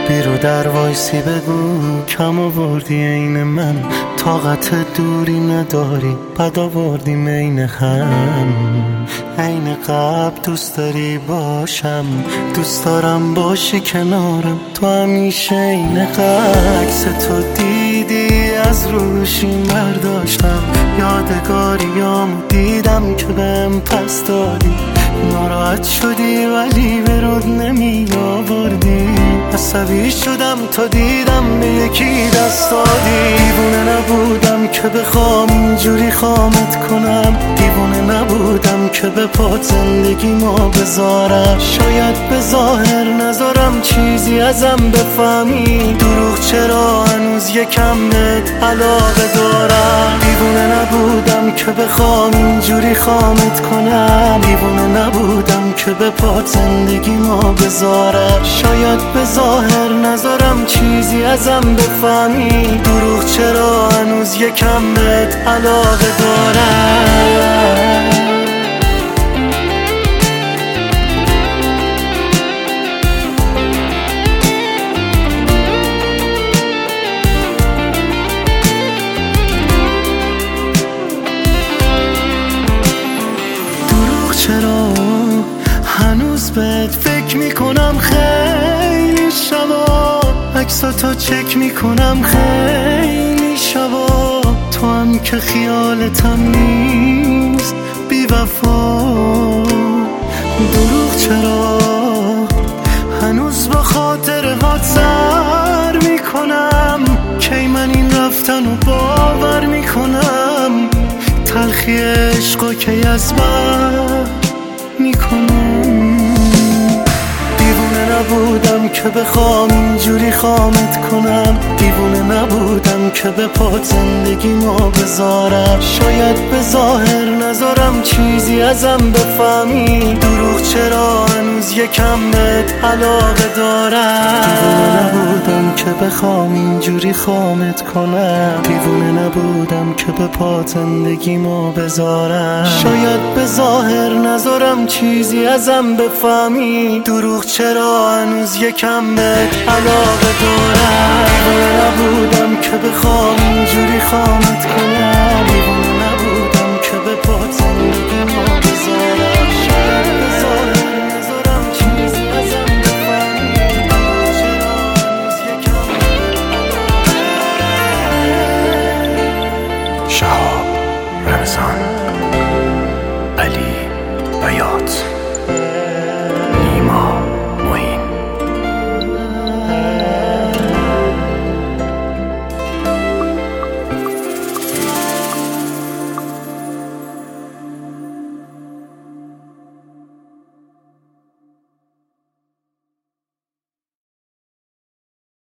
بیرو در وایسی بگو کم آوردی عین من، طاقت دوری نداری بد آوردی مین هم. عین قبل دوست داری باشم، دوست دارم باشی کنارم، تو همیشه عین عکس تو دیدی از روشیم برداشتم، یادگاریامو دیدم که بهم پس دادی، ناراحت شدی ولی به رود نمی آوردی، عصبی شدم تا دیدم به یکی دست دادی. دیوونه نبودم که بخوام اینجوری خامت کنم، دیوونه نبودم که به پات زندگی ما بذارم، شاید به ظاهر نذارم چیزی ازم بفهمی، دروغ چرا هنوز یکم بهت علاقه دارم. دیوونه نبودم که بخوام اینجوری خامت کنم، دیوونه نبودم که به پات زندگی ما بذارم، شاید به ظاهر نذارم چیزی ازم بفهمی، دروغ چرا هنوز یکم بهت علاقه دارم. چرا هنوز بهت فکر میکنم، خیلی شبا عکساتو چک میکنم، خیلی شبا تو هم که خیالتم نیست بی وفا. دروغ چرا هنوز با خاطر هات سر میکنم، کی من این رفتن رو باور میکنم، تلخی عشقا که از بر میکنم. دیوونه نبودم که بخوام اینجوری خامت کنم، دیوونه نبودم که به پات زندگی ما بذارم، شاید به ظاهر نذارم چیزی ازم بفهمی، دروغ چرا هنوز یکم بهت علاقه دارم. دیوونه نبودم که بخوام اینجوری خامت کنم، دیوونه نبودم که به پات زندگی ما بذارم، شاید به ظاهر نذارم چیزی ازم بفهمی، دروغ چرا هنوز یکم بهت علاقه دارم. دیوونه نبودم که بخوام اینجوری خامت کنم،